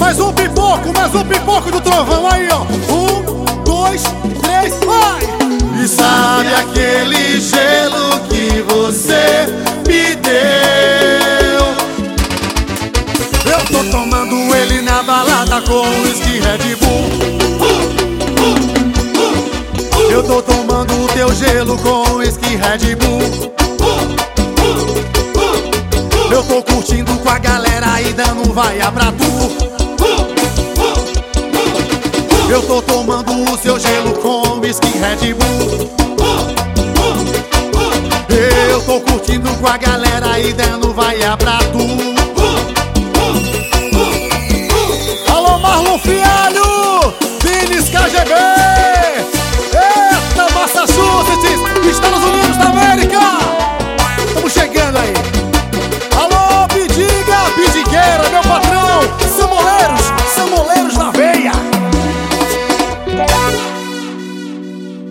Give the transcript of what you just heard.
mais um pipoco do trovão aí, ó. 1, 2, 3, vai! E sabe aquele gelo que você me deu? Eu tô tomando ele na balada com whisky Red Bull. Eu tô tomando o teu gelo com whisky Red Bull. Eu tô curtindo com a galera e dando vaia pra tu. Eu tô tomando o seu gelo com whisky Red Bull. Eu tô curtindo com a galera e dando vaia pra tu.